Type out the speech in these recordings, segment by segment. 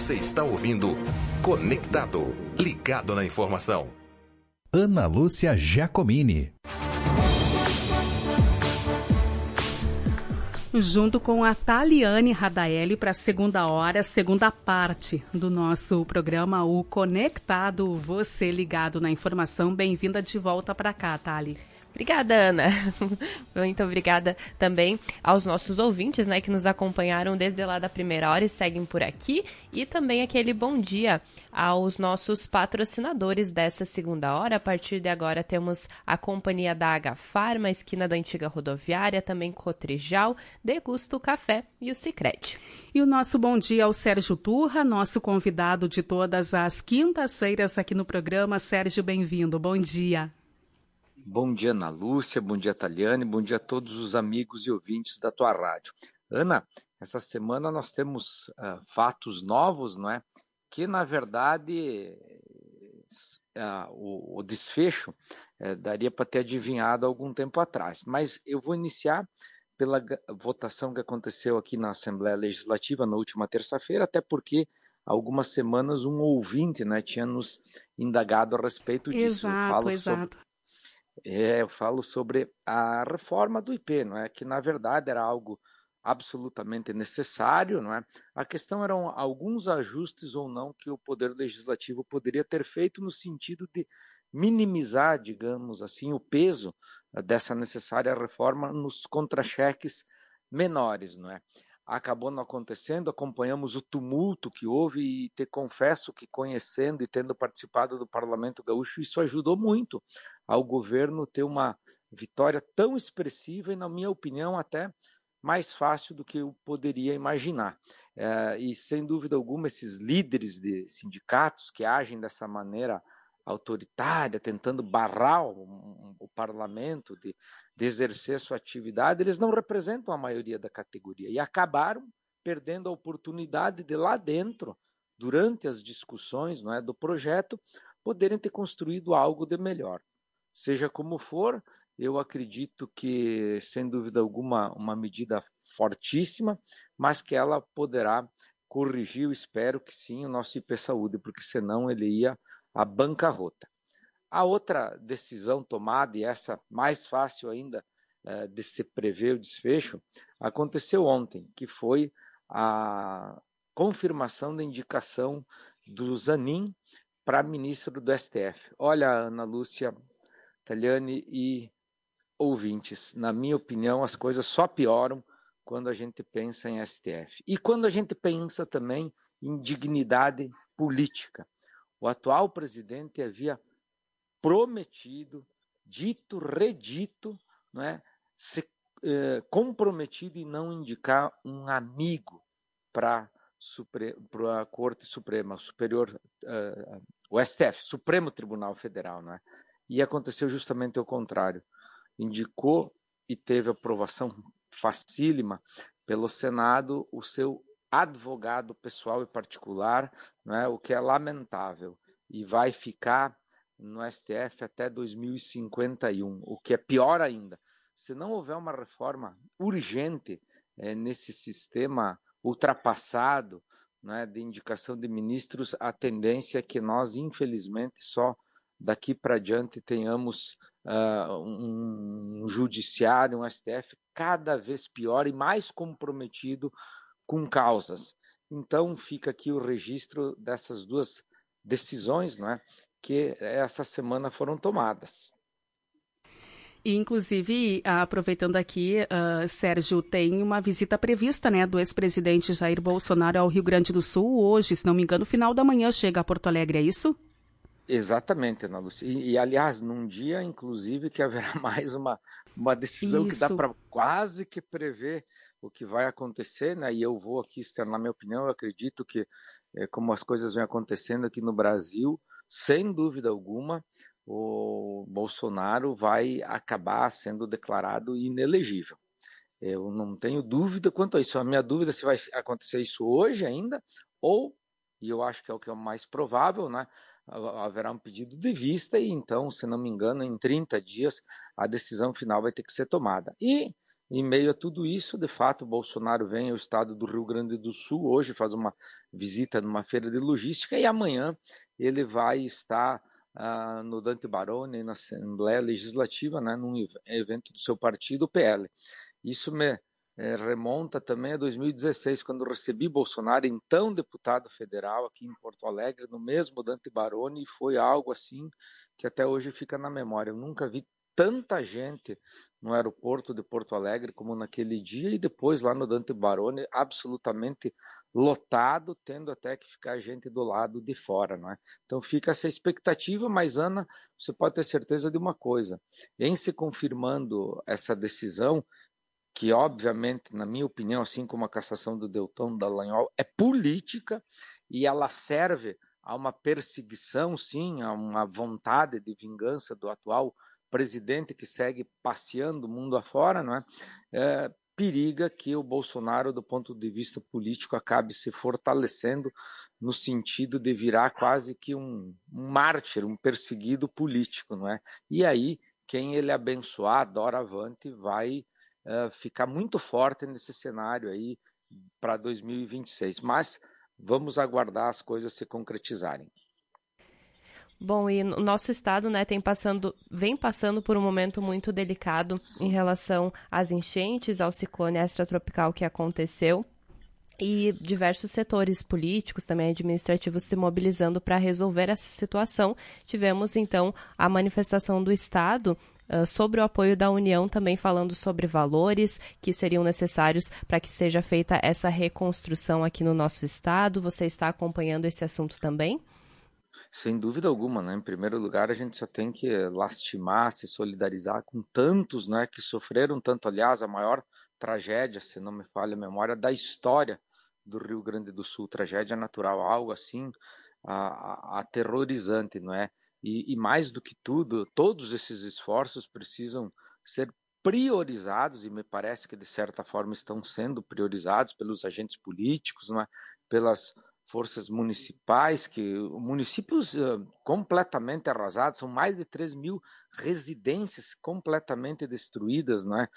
Você está ouvindo Conectado, ligado na informação. Ana Lúcia Giacomini. Junto com a Taliane Radaeli para a segunda hora, segunda parte do nosso programa, o Conectado, você ligado na informação. Bem-vinda de volta para cá, Thali. Obrigada, Ana. Muito obrigada também aos nossos ouvintes, né, que nos acompanharam desde lá da primeira hora e seguem por aqui. E também aquele bom dia aos nossos patrocinadores dessa segunda hora. A partir de agora temos a companhia da H-Farma, esquina da antiga rodoviária, também Cotrijal, Degusto Café e o Sicredi. E o nosso bom dia ao Sérgio Turra, nosso convidado de todas as quintas-feiras aqui no programa. Sérgio, bem-vindo. Bom dia. Bom dia, Ana Lúcia, bom dia, Taliane, bom dia a todos os amigos e ouvintes da tua rádio. Ana, essa semana nós temos fatos novos, não é? Que, na verdade, o desfecho daria para ter adivinhado algum tempo atrás. Mas eu vou iniciar pela votação que aconteceu aqui na Assembleia Legislativa na última terça-feira, até porque há algumas semanas um ouvinte, né, tinha nos indagado a respeito disso. Exato. Eu falo sobre a reforma do IP, não é? Que na verdade era algo absolutamente necessário, não é? A questão eram alguns ajustes ou não que o Poder Legislativo poderia ter feito no sentido de minimizar, digamos assim, o peso dessa necessária reforma nos contra-cheques menores, não é? Acabou não acontecendo, acompanhamos o tumulto que houve e te confesso que conhecendo e tendo participado do Parlamento Gaúcho, isso ajudou muito ao governo ter uma vitória tão expressiva e, na minha opinião, até mais fácil do que eu poderia imaginar. E, sem dúvida alguma, esses líderes de sindicatos que agem dessa maneira autoritária, tentando barrar o parlamento de exercer sua atividade, eles não representam a maioria da categoria e acabaram perdendo a oportunidade de lá dentro, durante as discussões, não é, do projeto, poderem ter construído algo de melhor. Seja como for, eu acredito que, sem dúvida alguma, uma medida fortíssima, mas que ela poderá corrigir, eu espero que sim, o nosso IP Saúde, porque senão ele ia à bancarrota. A outra decisão tomada, e essa mais fácil ainda de se prever o desfecho, aconteceu ontem, que foi a confirmação da indicação do Zanin para ministro do STF. Olha, Ana Lúcia, Taliane e ouvintes, na minha opinião, as coisas só pioram quando a gente pensa em STF. E quando a gente pensa também em dignidade política. O atual presidente havia prometido, dito, redito, não é, se comprometido em não indicar um amigo para a Corte Suprema, Superior, o STF, Supremo Tribunal Federal, não é? E aconteceu justamente o contrário. Indicou e teve aprovação facílima pelo Senado o seu advogado pessoal e particular, não é? O que é lamentável, e vai ficar no STF até 2051, o que é pior ainda. Se não houver uma reforma urgente nesse sistema ultrapassado, não é, de indicação de ministros, a tendência é que nós, infelizmente, só daqui para diante tenhamos um judiciário, um STF cada vez pior e mais comprometido com causas. Então fica aqui o registro dessas duas decisões, não é, que essa semana foram tomadas. E, inclusive, aproveitando aqui, Sérgio, tem uma visita prevista, né, do ex-presidente Jair Bolsonaro ao Rio Grande do Sul hoje, se não me engano, final da manhã chega a Porto Alegre, é isso? Exatamente, Ana Lúcia. E aliás, num dia, inclusive, que haverá mais uma decisão Isso. que dá para quase que prever o que vai acontecer, né? E eu vou aqui externar minha opinião. Eu acredito que, como as coisas vêm acontecendo aqui no Brasil, sem dúvida alguma, o Bolsonaro vai acabar sendo declarado inelegível. Eu não tenho dúvida quanto a isso. A minha dúvida é se vai acontecer isso hoje ainda, ou, e eu acho que é o que é o mais provável, né? Haverá um pedido de vista e então, se não me engano, em 30 dias a decisão final vai ter que ser tomada. E Em meio a tudo isso, de fato, o Bolsonaro vem ao estado do Rio Grande do Sul, hoje faz uma visita numa feira de logística e amanhã ele vai estar no Dante Baroni, na Assembleia Legislativa, né, num evento do seu partido, o PL. Isso me remonta também a 2016, quando recebi Bolsonaro, então deputado federal, aqui em Porto Alegre, no mesmo Dante Baroni, e foi algo assim que até hoje fica na memória. Eu nunca vi tanta gente no aeroporto de Porto Alegre como naquele dia, e depois lá no Dante Baroni, absolutamente lotado, tendo até que ficar gente do lado de fora, não é? Então fica essa expectativa, mas Ana, você pode ter certeza de uma coisa, em se confirmando essa decisão, que obviamente, na minha opinião, assim como a cassação do Deltan Dallagnol, é política e ela serve a uma perseguição, sim, a uma vontade de vingança do atual presidente que segue passeando o mundo afora, não é? Periga que o Bolsonaro, do ponto de vista político, acabe se fortalecendo no sentido de virar quase que um mártir, um perseguido político, não é? E aí, quem ele abençoar, doravante, vai ficar muito forte nesse cenário aí para 2026. Mas vamos aguardar as coisas se concretizarem. Bom, e o nosso estado, né, vem passando por um momento muito delicado em relação às enchentes, ao ciclone extratropical que aconteceu, e diversos setores políticos, também administrativos, se mobilizando para resolver essa situação. Tivemos, então, a manifestação do Estado sobre o apoio da União, também falando sobre valores que seriam necessários para que seja feita essa reconstrução aqui no nosso estado. Você está acompanhando esse assunto também? Sem dúvida alguma, né? Em primeiro lugar, a gente só tem que lastimar, se solidarizar com tantos, né, que sofreram tanto. Aliás, a maior tragédia, se não me falha a memória, da história do Rio Grande do Sul, tragédia natural, algo assim aterrorizante, não é? E mais do que tudo, todos esses esforços precisam ser priorizados, e me parece que de certa forma estão sendo priorizados pelos agentes políticos, não é? Pelas forças municipais, que municípios completamente arrasados, são mais de 3 mil residências completamente destruídas, né?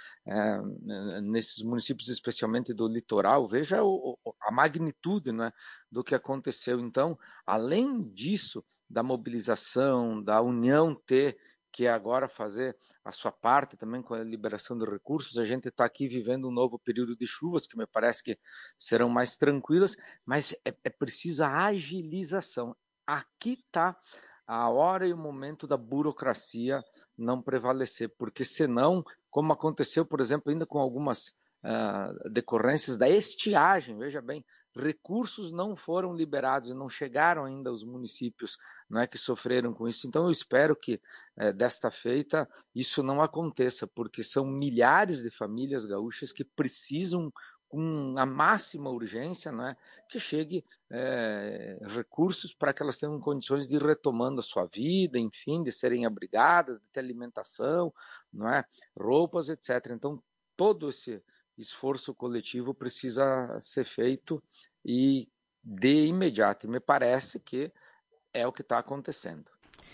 Nesses municípios, especialmente do litoral. Veja a magnitude, né, do que aconteceu. Então, além disso, da mobilização, da União ter que agora fazer a sua parte também com a liberação de recursos, a gente está aqui vivendo um novo período de chuvas, que me parece que serão mais tranquilas, mas é preciso a agilização. Aqui está a hora e o momento da burocracia não prevalecer, porque senão, como aconteceu, por exemplo, ainda com algumas decorrências da estiagem, veja bem, recursos não foram liberados e não chegaram ainda aos municípios, não é, que sofreram com isso. Então eu espero que desta feita isso não aconteça, porque são milhares de famílias gaúchas que precisam com a máxima urgência, não é, que chegue recursos para que elas tenham condições de ir retomando a sua vida, enfim, de serem abrigadas, de ter alimentação, não é, roupas, etc. Então todo esse esforço coletivo precisa ser feito e de imediato. E me parece que é o que está acontecendo.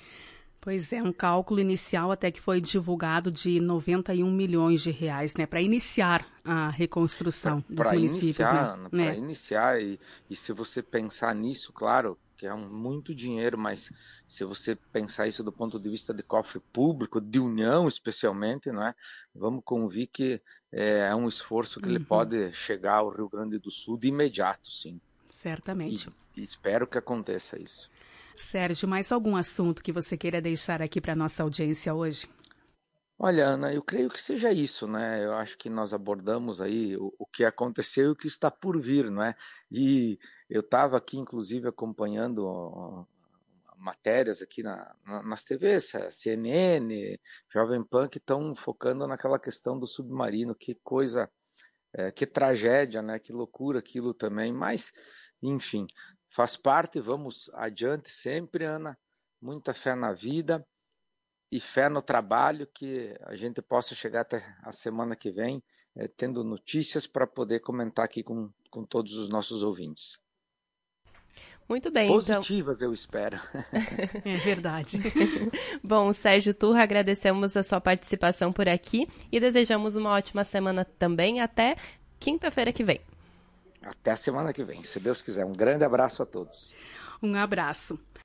Pois é, um cálculo inicial até que foi divulgado de 91 milhões de reais, né, para iniciar a reconstrução dos municípios. Para iniciar, e se você pensar nisso, claro, que é muito dinheiro, mas se você pensar isso do ponto de vista de cofre público, de União especialmente, não é? Vamos convir que é um esforço que ele pode chegar ao Rio Grande do Sul de imediato, sim. Certamente. E espero que aconteça isso. Sérgio, mais algum assunto que você queira deixar aqui para a nossa audiência hoje? Olha, Ana, eu creio que seja isso, né? Eu acho que nós abordamos aí o que aconteceu e o que está por vir, não é? E eu estava aqui, inclusive, acompanhando matérias aqui nas TVs, CNN, Jovem Pan, que estão focando naquela questão do submarino. Que coisa, que tragédia, né? Que loucura aquilo também. Mas, enfim, faz parte, vamos adiante sempre, Ana. Muita fé na vida e fé no trabalho, que a gente possa chegar até a semana que vem tendo notícias para poder comentar aqui com todos os nossos ouvintes. Muito bem, positivas, então... eu espero. É verdade. Bom, Sérgio Turra, agradecemos a sua participação por aqui e desejamos uma ótima semana também. Até quinta-feira que vem. Até a semana que vem, se Deus quiser. Um grande abraço a todos. Um abraço.